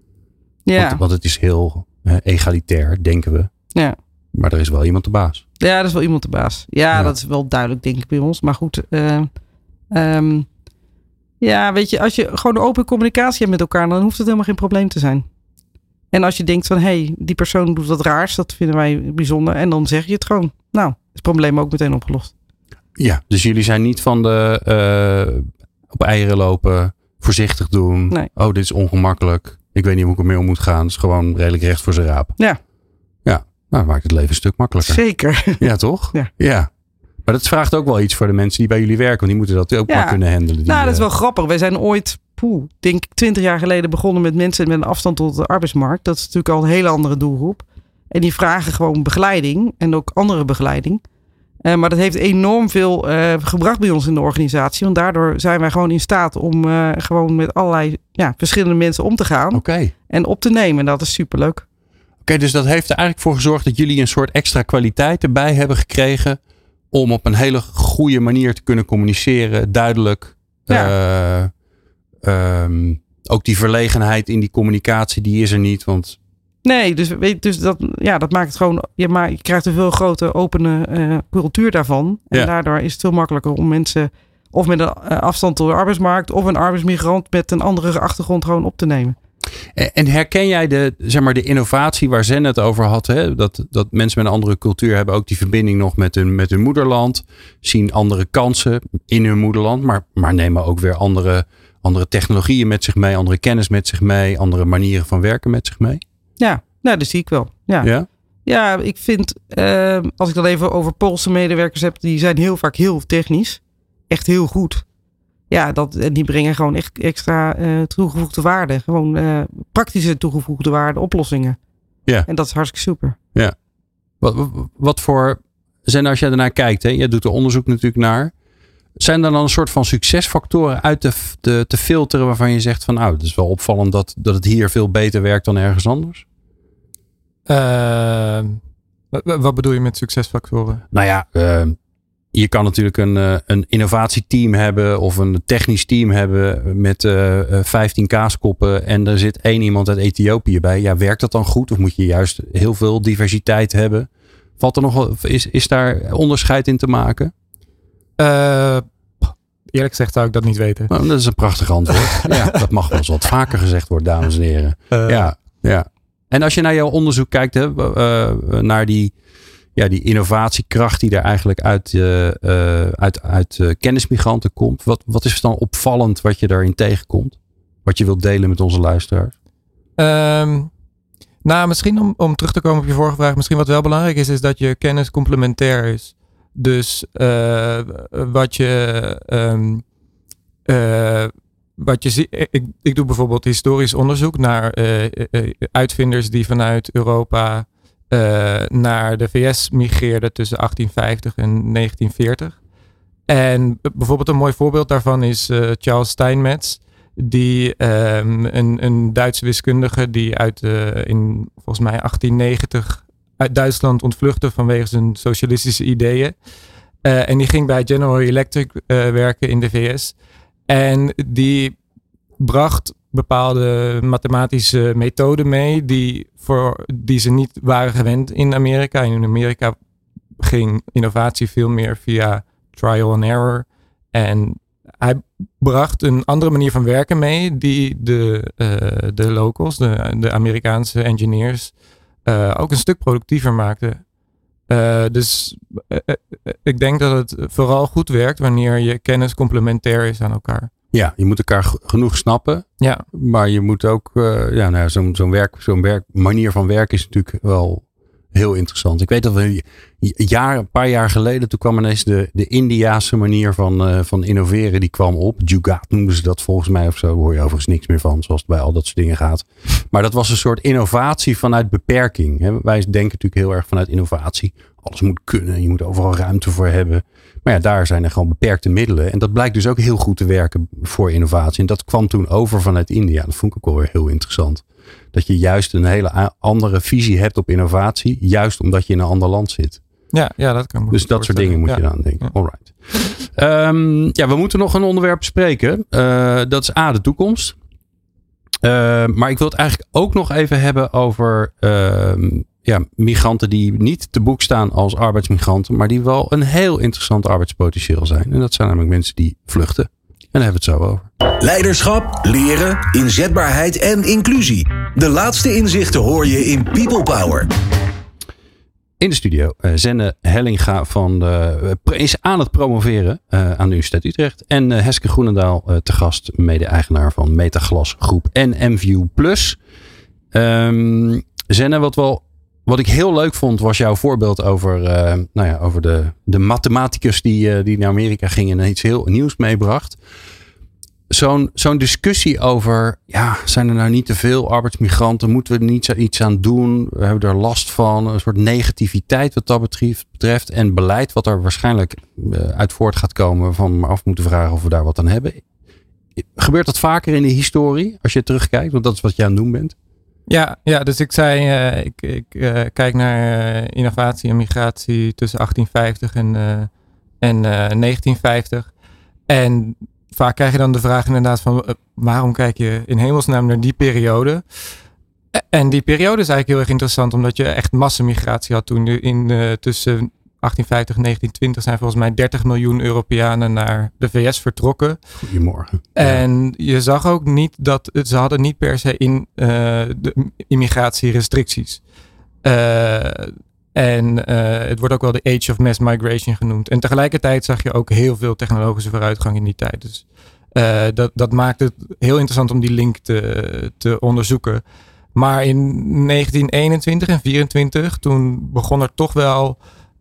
Ja. Want, want het is heel hè, egalitair, denken we. Ja. Maar er is wel iemand de baas. Ja, er is wel iemand de baas. Ja, ja. Dat is wel duidelijk, denk ik, bij ons. Maar goed, uh, um, Ja, weet je, als je gewoon open communicatie hebt met elkaar, dan hoeft het helemaal geen probleem te zijn. En als je denkt van, hé, hey, die persoon doet wat raars, dat vinden wij bijzonder. En dan zeg je het gewoon. Nou, is het probleem ook meteen opgelost. Ja, dus jullie zijn niet van de uh, op eieren lopen, voorzichtig doen. Nee. Oh, dit is ongemakkelijk. Ik weet niet hoe ik ermee om moet gaan. Het is gewoon redelijk recht voor zijn raap. Ja. Ja, nou, dat maakt het leven een stuk makkelijker. Zeker. Ja, toch? Ja. Ja. Maar dat vraagt ook wel iets voor de mensen die bij jullie werken. Want die moeten dat ook ja. maar kunnen handelen. Die, nou, dat is wel grappig. Wij zijn ooit, poeh, denk ik twintig jaar geleden begonnen met mensen met een afstand tot de arbeidsmarkt. Dat is natuurlijk al een hele andere doelgroep. En die vragen gewoon begeleiding en ook andere begeleiding. Uh, maar dat heeft enorm veel uh, gebracht bij ons in de organisatie. Want daardoor zijn wij gewoon in staat om uh, gewoon met allerlei ja, verschillende mensen om te gaan. Okay. En op te nemen. En dat is superleuk. Oké, okay, dus dat heeft er eigenlijk voor gezorgd dat jullie een soort extra kwaliteit erbij hebben gekregen. Om op een hele goede manier te kunnen communiceren. Duidelijk. Ja. Uh, um, ook die verlegenheid in die communicatie, die is er niet. Want... Nee, dus, weet, dus dat, ja, dat maakt het gewoon... Je, maar, je krijgt een veel grotere opene uh, cultuur daarvan. En ja. daardoor is het veel makkelijker om mensen... of met een uh, afstand tot de arbeidsmarkt... of een arbeidsmigrant met een andere achtergrond gewoon op te nemen. En herken jij de, zeg maar, de innovatie waar Zen het over had? Hè? Dat, dat mensen met een andere cultuur hebben ook die verbinding nog met hun, met hun moederland. Zien andere kansen in hun moederland. Maar, maar nemen ook weer andere, andere technologieën met zich mee. Andere kennis met zich mee. Andere manieren van werken met zich mee. Ja, nou, dat zie ik wel. Ja, ja? ja ik vind, uh, als ik dan even over Poolse medewerkers heb, die zijn heel vaak heel technisch. Echt heel goed. Ja, dat, en die brengen gewoon echt extra uh, toegevoegde waarde. Gewoon uh, praktische toegevoegde waarde, oplossingen. Ja. En dat is hartstikke super. Ja. Wat, wat voor, zijn als jij ernaar kijkt, hè? Jij doet er onderzoek natuurlijk naar. Zijn er dan een soort van succesfactoren uit te, te, te filteren waarvan je zegt van nou, het is wel opvallend dat, dat het hier veel beter werkt dan ergens anders? Uh, wat bedoel je met succesfactoren? Nou ja, uh, je kan natuurlijk een, uh, een innovatieteam hebben of een technisch team hebben met uh, vijftien kaaskoppen en er zit één iemand uit Ethiopië bij. Ja, werkt dat dan goed of moet je juist heel veel diversiteit hebben? Valt er nog, is, is daar onderscheid in te maken? Uh, eerlijk gezegd zou ik dat niet weten. Nou, dat is een prachtig antwoord. Ja, dat mag wel eens wat vaker gezegd worden, dames en heren. Uh, ja, ja. En als je naar jouw onderzoek kijkt, hè, uh, naar die, ja, die innovatiekracht die er eigenlijk uit, uh, uh, uit, uit uh, kennismigranten komt. Wat, wat is dan opvallend wat je daarin tegenkomt? Wat je wilt delen met onze luisteraars? Um, nou, misschien om, om terug te komen op je vorige vraag. Misschien wat wel belangrijk is, is dat je kennis complementair is. Dus uh, wat je... Um, uh, Wat je ziet, ik, ik doe bijvoorbeeld historisch onderzoek naar uh, uh, uitvinders die vanuit Europa uh, naar de V S migreerden tussen achttien vijftig en negentien veertig. En bijvoorbeeld een mooi voorbeeld daarvan is uh, Charles Steinmetz, die um, een, een Duitse wiskundige die uit uh, in volgens mij achttien negentig uit Duitsland ontvluchtte vanwege zijn socialistische ideeën. Uh, en die ging bij General Electric uh, werken in de V S. En die bracht bepaalde mathematische methoden mee die, voor, die ze niet waren gewend in Amerika. In Amerika ging innovatie veel meer via trial and error. En hij bracht een andere manier van werken mee die de, uh, de locals, de, de Amerikaanse engineers, uh, ook een stuk productiever maakte. Uh, dus uh, uh, ik denk dat het vooral goed werkt wanneer je kennis complementair is aan elkaar. Ja, je moet elkaar g- genoeg snappen. Ja. Maar je moet ook, uh, ja, nou, zo'n, zo'n, werk, zo'n werk, manier van werken is natuurlijk wel heel interessant. Ik weet dat we een, jaar, een paar jaar geleden, toen kwam ineens de, de Indiaanse manier van, uh, van innoveren, die kwam op. Jugaad noemden ze dat volgens mij of zo. Daar hoor je overigens niks meer van, zoals het bij al dat soort dingen gaat. Maar dat was een soort innovatie vanuit beperking. Hè. Wij denken natuurlijk heel erg vanuit innovatie. Alles moet kunnen, je moet overal ruimte voor hebben. Maar ja, daar zijn er gewoon beperkte middelen. En dat blijkt dus ook heel goed te werken voor innovatie. En dat kwam toen over vanuit India. Dat vond ik ook wel weer heel interessant. Dat je juist een hele andere visie hebt op innovatie. Juist omdat je in een ander land zit. Ja, ja dat kan. Dus dat soort dingen moet ja. je dan denken. Ja. Alright. Um, ja, we moeten nog een onderwerp bespreken. Uh, dat is A, de toekomst. Uh, maar ik wil het eigenlijk ook nog even hebben over uh, ja, migranten die niet te boek staan als arbeidsmigranten. Maar die wel een heel interessant arbeidspotentieel zijn. En dat zijn namelijk mensen die vluchten. daar hebben we het zo over. Leiderschap, leren, inzetbaarheid en inclusie. De laatste inzichten hoor je in People Power. In de studio uh, Zenne Hellinga van de, uh, is aan het promoveren uh, aan de Universiteit Utrecht. En uh, Heske Groenendaal uh, te gast, mede-eigenaar van Metaglas Groep en MView Plus. Um, Zenne, wat, wel, wat ik heel leuk vond was jouw voorbeeld over, uh, nou ja, over de, de mathematicus die, uh, die naar Amerika ging en iets heel nieuws meebracht. Zo'n, zo'n discussie over, ja, zijn er nou niet te veel arbeidsmigranten? Moeten we er niet iets aan doen? We hebben er last van. Een soort negativiteit wat dat betreft. En beleid wat er waarschijnlijk uit voort gaat komen. Van maar af moeten vragen of we daar wat aan hebben. Gebeurt dat vaker in de historie? Als je terugkijkt, want dat is wat je aan het doen bent. Ja, ja, dus ik zei, uh, ik, ik uh, kijk naar uh, innovatie en migratie tussen achttien vijftig en, uh, en uh, negentien vijftig. En vaak krijg je dan de vraag inderdaad van uh, waarom kijk je in hemelsnaam naar die periode? En die periode is eigenlijk heel erg interessant omdat je echt massamigratie had toen. In, uh, tussen achttien vijftig en negentien twintig zijn volgens mij dertig miljoen Europeanen naar de V S vertrokken. Goedemorgen. En je zag ook niet dat, ze hadden niet per se in uh, de immigratierestricties. Uh, En uh, het wordt ook wel de Age of Mass Migration genoemd. En tegelijkertijd zag je ook heel veel technologische vooruitgang in die tijd. Dus uh, dat, dat maakt het heel interessant om die link te, te onderzoeken. Maar in negentien eenentwintig en vierentwintig, toen begon er toch wel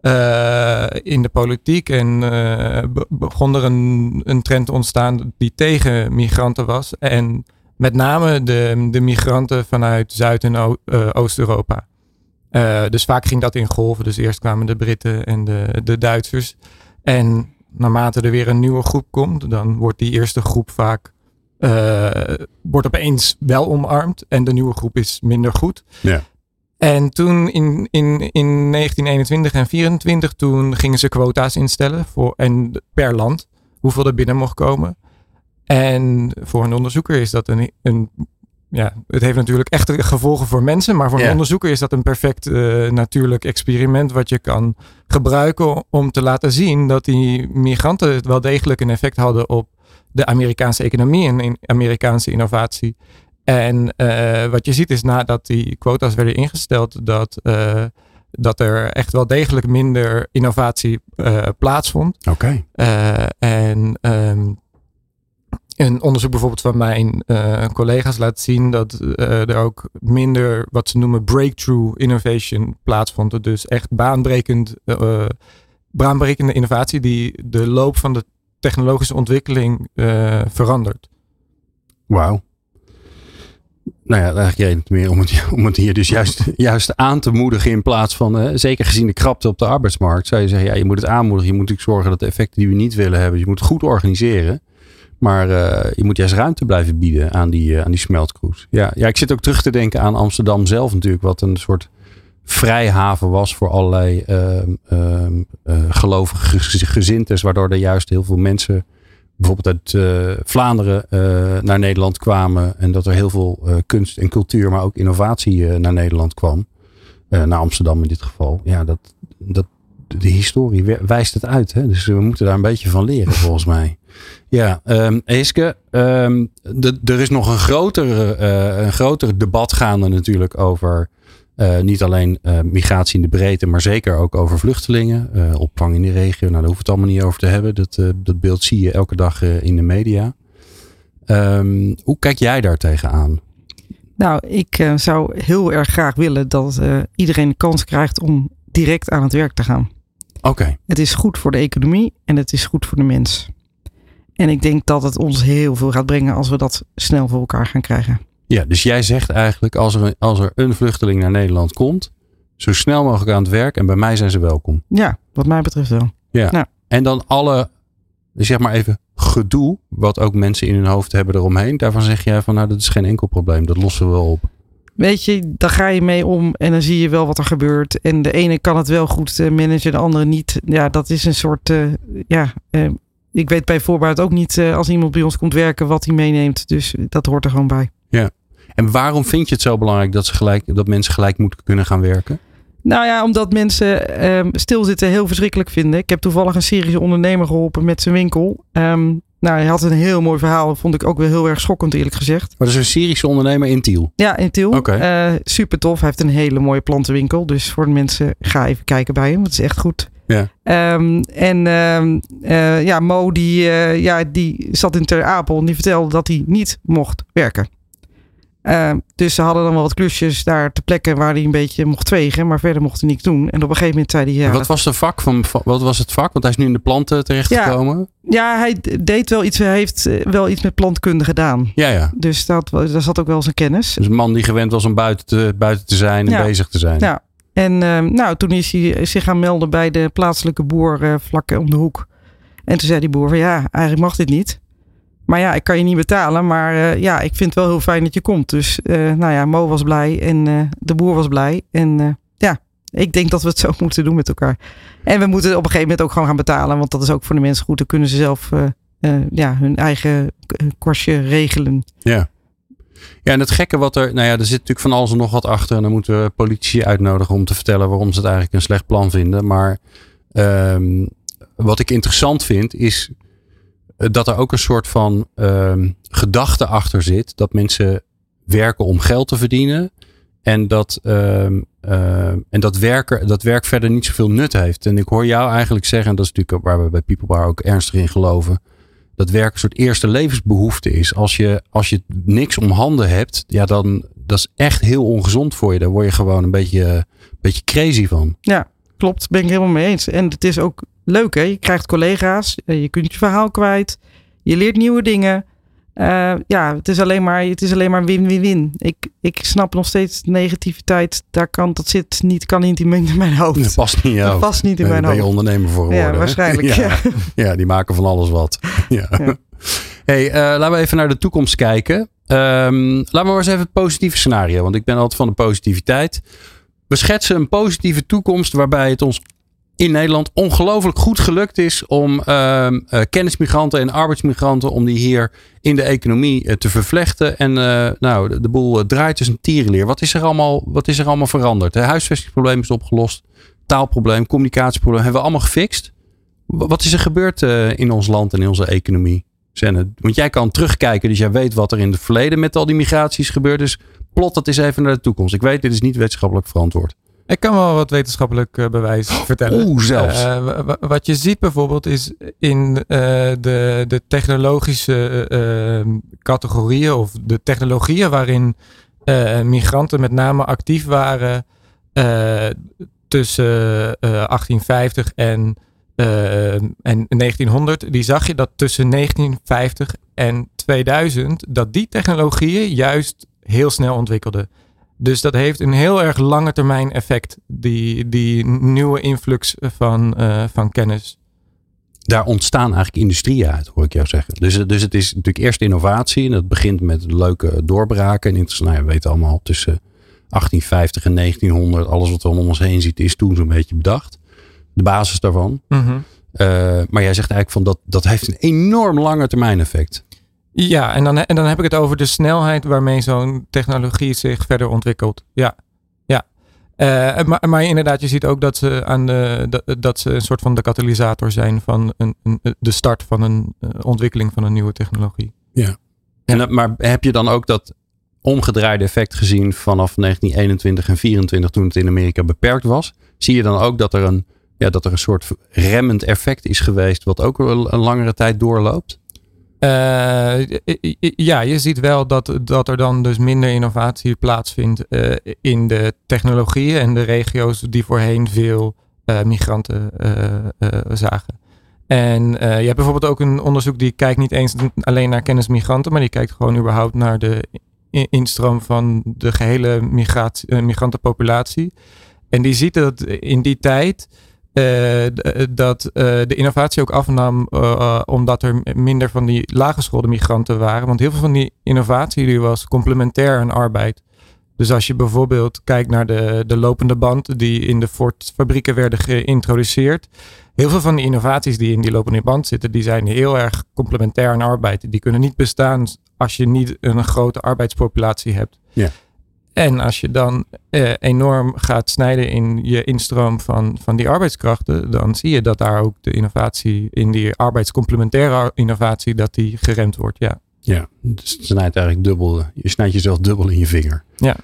uh, in de politiek en uh, begon er een, een trend te ontstaan die tegen migranten was. En met name de, de migranten vanuit Zuid- en o- uh, Oost-Europa. Uh, dus vaak ging dat in golven. Dus eerst kwamen de Britten en de, de Duitsers. En naarmate er weer een nieuwe groep komt, dan wordt die eerste groep vaak uh, wordt opeens wel omarmd. En de nieuwe groep is minder goed. Ja. En toen in, in, in negentien eenentwintig en vierentwintig, toen gingen ze quota's instellen voor, en per land, hoeveel er binnen mocht komen. En voor een onderzoeker is dat een, een ja, het heeft natuurlijk echt gevolgen voor mensen. Maar voor een yeah. onderzoeker is dat een perfect uh, natuurlijk experiment wat je kan gebruiken om te laten zien dat die migranten wel degelijk een effect hadden op de Amerikaanse economie en in Amerikaanse innovatie. En uh, wat je ziet is nadat die quota's werden ingesteld, dat, uh, dat er echt wel degelijk minder innovatie uh, plaatsvond. Oké. Okay. Uh, en um, een onderzoek bijvoorbeeld van mijn uh, collega's laat zien dat uh, er ook minder wat ze noemen breakthrough innovation plaatsvond. Dus echt baanbrekend, uh, baanbrekende innovatie die de loop van de technologische ontwikkeling uh, verandert. Wauw. Nou ja, eigenlijk reden het meer om het, om het hier dus juist, juist aan te moedigen in plaats van, uh, zeker gezien de krapte op de arbeidsmarkt, zou je zeggen, ja, je moet het aanmoedigen. Je moet natuurlijk zorgen dat de effecten die we niet willen hebben, je moet het goed organiseren. Maar uh, je moet juist ruimte blijven bieden aan die, uh, aan die smeltkroes. Ja, ja, ik zit ook terug te denken aan Amsterdam zelf natuurlijk. Wat een soort vrijhaven was voor allerlei uh, uh, uh, gelovige gezintes. Waardoor er juist heel veel mensen bijvoorbeeld uit uh, Vlaanderen uh, naar Nederland kwamen. En dat er heel veel uh, kunst en cultuur, maar ook innovatie uh, naar Nederland kwam. Uh, naar Amsterdam in dit geval. Ja, dat, dat, de historie wijst het uit. Hè? Dus we moeten daar een beetje van leren volgens mij. Ja, um, Heske, um, de, er is nog een groter, uh, een groter debat gaande natuurlijk over uh, niet alleen uh, migratie in de breedte, maar zeker ook over vluchtelingen, uh, opvang in de regio. Nou, daar hoeven we het allemaal niet over te hebben. Dat, uh, dat beeld zie je elke dag uh, in de media. Um, hoe kijk jij daar tegenaan? Nou, ik uh, zou heel erg graag willen dat uh, iedereen de kans krijgt om direct aan het werk te gaan. Oké. Okay. Het is goed voor de economie en het is goed voor de mens. En ik denk dat het ons heel veel gaat brengen als we dat snel voor elkaar gaan krijgen. Ja, dus jij zegt eigenlijk als er, als er een vluchteling naar Nederland komt, zo snel mogelijk aan het werk en bij mij zijn ze welkom. Ja, wat mij betreft wel. Ja. Nou. En dan alle, zeg maar even, gedoe wat ook mensen in hun hoofd hebben eromheen. Daarvan zeg jij van nou dat is geen enkel probleem, dat lossen we wel op. Weet je, daar ga je mee om en dan zie je wel wat er gebeurt. En de ene kan het wel goed managen, de andere niet. Ja, dat is een soort, uh, ja... Uh, Ik weet bij voorbaat ook niet uh, als iemand bij ons komt werken wat hij meeneemt. Dus dat hoort er gewoon bij. Ja. En waarom vind je het zo belangrijk dat, ze gelijk, dat mensen gelijk moeten kunnen gaan werken? Nou ja, omdat mensen um, stilzitten heel verschrikkelijk vinden. Ik heb toevallig een Syrische ondernemer geholpen met zijn winkel. Um, nou, hij had een heel mooi verhaal. Vond ik ook wel heel erg schokkend, eerlijk gezegd. Maar dat is een Syrische ondernemer in Tiel? Ja, in Tiel. Okay. Uh, super tof. Hij heeft een hele mooie plantenwinkel. Dus voor de mensen, ga even kijken bij hem. Dat is echt goed. Ja. Um, en um, uh, ja, Mo die, uh, ja, die zat in Ter Apel en die vertelde dat hij niet mocht werken. Uh, dus ze hadden dan wel wat klusjes daar te plekken waar hij een beetje mocht wegen, maar verder mocht hij niks doen. En op een gegeven moment zei hij... Ja, wat was de vak van, wat was het vak? Want hij is nu in de planten terechtgekomen. Ja, ja, hij deed wel iets, hij heeft wel iets met plantkunde gedaan. Ja, ja. Dus dat, daar zat ook wel zijn kennis. Dus een man die gewend was om buiten te, buiten te zijn en ja. bezig te zijn. Ja. En uh, nou, toen is hij zich gaan melden bij de plaatselijke boer uh, vlak om de hoek. En toen zei die boer van ja, eigenlijk mag dit niet. Maar ja, ik kan je niet betalen. Maar uh, ja, ik vind het wel heel fijn dat je komt. Dus uh, nou ja, Mo was blij en uh, de boer was blij. En uh, ja, ik denk dat we het zo moeten doen met elkaar. En we moeten op een gegeven moment ook gewoon gaan betalen. Want dat is ook voor de mensen goed. Dan kunnen ze zelf uh, uh, ja, hun eigen korstje regelen. Ja. Ja, en het gekke wat er... Nou ja, er zit natuurlijk van alles en nog wat achter. En dan moeten we politici uitnodigen om te vertellen waarom ze het eigenlijk een slecht plan vinden. Maar um, wat ik interessant vind is dat er ook een soort van um, gedachte achter zit. Dat mensen werken om geld te verdienen. En dat, um, uh, en dat, werken, dat werk verder niet zoveel nut heeft. En ik hoor jou eigenlijk zeggen, en dat is natuurlijk waar we bij PeoplePower ook ernstig in geloven, dat werk een soort eerste levensbehoefte is. Als je, als je niks om handen hebt, ja, dan dat is echt heel ongezond voor je. Daar word je gewoon een beetje, een beetje crazy van. Ja, klopt. Ben ik helemaal mee eens. En het is ook leuk, hè? Je krijgt collega's, je kunt je verhaal kwijt, je leert nieuwe dingen. Uh, ja, het is alleen maar, het is alleen maar win-win-win. Ik, ik snap nog steeds negativiteit. Daar kan, dat zit niet, kan niet in mijn, in mijn hoofd. Dat past niet in jou. Dat past niet in nee, mijn daar hoofd. ben je ondernemer voor geworden. Ja, waarschijnlijk. Ja. Ja. Ja, die maken van alles wat. Ja. Ja. Hey, uh, laten we even naar de toekomst kijken. Um, laten we maar eens even het positieve scenario. Want ik ben altijd van de positiviteit. We schetsen een positieve toekomst waarbij het ons in Nederland ongelooflijk goed gelukt is om uh, uh, kennismigranten en arbeidsmigranten, om die hier in de economie uh, te vervlechten. En uh, nou, de, de boel uh, draait dus een tierenleer. Wat is er allemaal, wat is er allemaal veranderd? Het huisvestingsprobleem is opgelost. Taalprobleem, communicatieprobleem hebben we allemaal gefixt. Wat is er gebeurd uh, in ons land en in onze economie? Senne? Want jij kan terugkijken, dus jij weet wat er in het verleden met al die migraties gebeurd is. Plot dat eens even naar de toekomst. Ik weet, dit is niet wetenschappelijk verantwoord. Ik kan wel wat wetenschappelijk uh, bewijs vertellen. Oeh, zelfs. Uh, w- w- wat je ziet bijvoorbeeld is in uh, de, de technologische uh, categorieën of de technologieën waarin uh, migranten met name actief waren uh, tussen uh, achttien vijftig en, uh, en negentienhonderd. Die zag je dat tussen negentien vijftig en tweeduizend dat die technologieën juist heel snel ontwikkelden. Dus dat heeft een heel erg lange termijn effect. Die, die nieuwe influx van, uh, van kennis. Daar ontstaan eigenlijk industrieën uit, hoor ik jou zeggen. Dus, dus het is natuurlijk eerst innovatie. En dat begint met leuke doorbraken. En nou ja, we weten allemaal tussen achttien vijftig en negentienhonderd. Alles wat we om ons heen ziet is toen zo'n beetje bedacht. De basis daarvan. Mm-hmm. Uh, maar jij zegt eigenlijk van dat, dat heeft een enorm lange termijn effect. Ja, en dan, en dan heb ik het over de snelheid waarmee zo'n technologie zich verder ontwikkelt. Ja, ja. Uh, maar, maar inderdaad, je ziet ook dat ze, aan de, dat, dat ze een soort van de katalysator zijn van een, een, de start van een uh, ontwikkeling van een nieuwe technologie. Ja. En, ja. Maar heb je dan ook dat omgedraaide effect gezien vanaf negentien eenentwintig en vierentwintig toen het in Amerika beperkt was? Zie je dan ook dat er een, ja, dat er een soort remmend effect is geweest wat ook een, een langere tijd doorloopt? Uh, ja, je ziet wel dat, dat er dan dus minder innovatie plaatsvindt uh, in de technologieën en de regio's die voorheen veel uh, migranten uh, uh, zagen. En uh, je hebt bijvoorbeeld ook een onderzoek die kijkt niet eens alleen naar kennismigranten, maar die kijkt gewoon überhaupt naar de instroom van de gehele migratie, uh, migrantenpopulatie. En die ziet dat in die tijd Uh, dat uh, de innovatie ook afnam uh, uh, omdat er minder van die laaggeschoolde migranten waren. Want heel veel van die innovatie die was complementair aan arbeid. Dus als je bijvoorbeeld kijkt naar de, de lopende band die in de Ford-fabrieken werden geïntroduceerd. Heel veel van die innovaties die in die lopende band zitten, die zijn heel erg complementair aan arbeid. Die kunnen niet bestaan als je niet een grote arbeidspopulatie hebt. Ja. En als je dan uh, enorm gaat snijden in je instroom van, van die arbeidskrachten, dan zie je dat daar ook de innovatie in die arbeidscomplementaire innovatie, dat die geremd wordt. Ja, ja, dus het snijdt eigenlijk dubbel. Je snijdt jezelf dubbel in je vinger. Ja.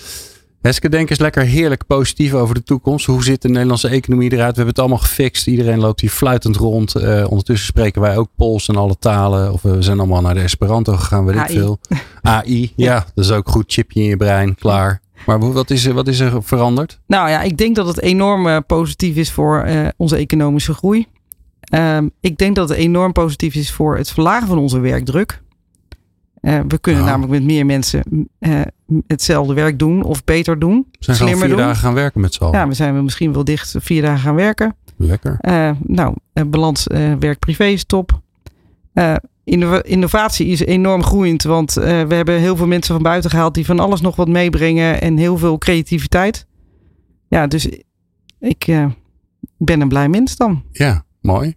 Heske, denk eens lekker heerlijk positief over de toekomst. Hoe zit de Nederlandse economie eruit? We hebben het allemaal gefixt. Iedereen loopt hier fluitend rond. Uh, ondertussen spreken wij ook Pools en alle talen. Of we zijn allemaal naar de Esperanto gegaan, weet ik veel. A I, ja, dat is ook goed. Chipje in je brein, klaar. Maar wat is er, wat is er veranderd? Nou ja, ik denk dat het enorm uh, positief is voor uh, onze economische groei. Um, ik denk dat het enorm positief is voor het verlagen van onze werkdruk. Uh, we kunnen oh. namelijk met meer mensen uh, hetzelfde werk doen of beter doen. We zijn slimmer vier doen. dagen gaan werken met z'n allen. Ja, we zijn misschien wel dicht vier dagen gaan werken. Lekker. Uh, nou, uh, balans uh, werk-privé is top. Uh, innov- innovatie is enorm groeiend, want uh, we hebben heel veel mensen van buiten gehaald die van alles nog wat meebrengen en heel veel creativiteit. Ja, dus ik uh, ben een blij mens dan. Ja, mooi.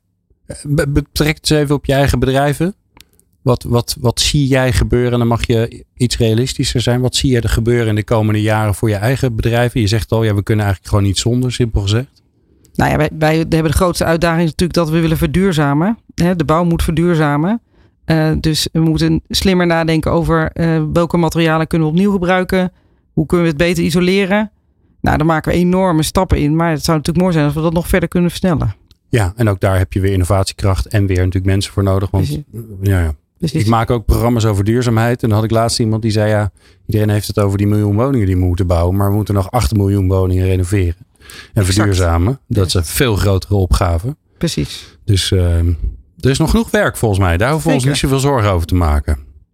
Betrek het eens even op je eigen bedrijven. Wat, wat, wat zie jij gebeuren? En dan mag je iets realistischer zijn. Wat zie je er gebeuren in de komende jaren voor je eigen bedrijven? Je zegt al, ja, we kunnen eigenlijk gewoon niet zonder, simpel gezegd. Nou ja, wij, wij hebben de grootste uitdaging is natuurlijk dat we willen verduurzamen. De bouw moet verduurzamen. Uh, dus we moeten slimmer nadenken over uh, welke materialen kunnen we opnieuw gebruiken. Hoe kunnen we het beter isoleren? Nou, daar maken we enorme stappen in. Maar het zou natuurlijk mooi zijn als we dat nog verder kunnen versnellen. Ja, en ook daar heb je weer innovatiekracht en weer natuurlijk mensen voor nodig. Want Precies. ja, ja. Precies. Ik maak ook programma's over duurzaamheid. En dan had ik laatst iemand die zei, ja, iedereen heeft het over die miljoen woningen die we moeten bouwen. Maar we moeten nog acht miljoen woningen renoveren. En exact. Verduurzamen. Dat is een veel grotere opgave. Precies. Dus uh, er is nog genoeg werk volgens mij. Daar hoeven we ons niet zoveel zorgen over te maken.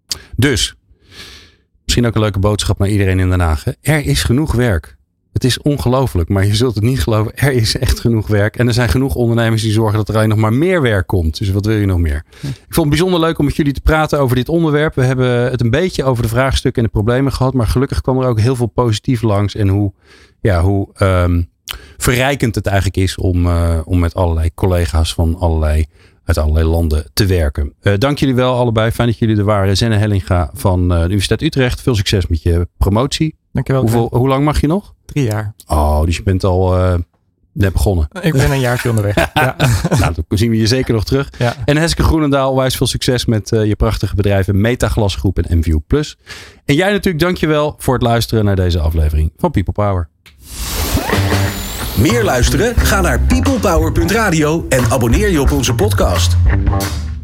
Dus, misschien ook een leuke boodschap naar iedereen in Den Haag. Hè? Er is genoeg werk. Het is ongelooflijk, maar je zult het niet geloven. Er is echt genoeg werk. En er zijn genoeg ondernemers die zorgen dat er alleen nog maar meer werk komt. Dus wat wil je nog meer? Ja. Ik vond het bijzonder leuk om met jullie te praten over dit onderwerp. We hebben het een beetje over de vraagstukken en de problemen gehad. Maar gelukkig kwam er ook heel veel positief langs. En hoe, ja, hoe um, verrijkend het eigenlijk is om, uh, om met allerlei collega's van allerlei, uit allerlei landen te werken. Uh, dank jullie wel allebei. Fijn dat jullie er waren. Zenne Hellinga van uh, de Universiteit Utrecht. Veel succes met je promotie. Dankjewel. Hoeveel, hoe lang mag je nog? Drie jaar. Oh, dus je bent al uh, net begonnen. Ik ben een jaartje onderweg. Ja. Nou, dan zien we je zeker nog terug. Ja. En Heske Groenendaal, wijs veel succes met uh, je prachtige bedrijven Metaglasgroep en MView Plus. En jij natuurlijk, dankjewel voor het luisteren naar deze aflevering van People Power. Meer luisteren? Ga naar peoplepower punt radio en abonneer je op onze podcast.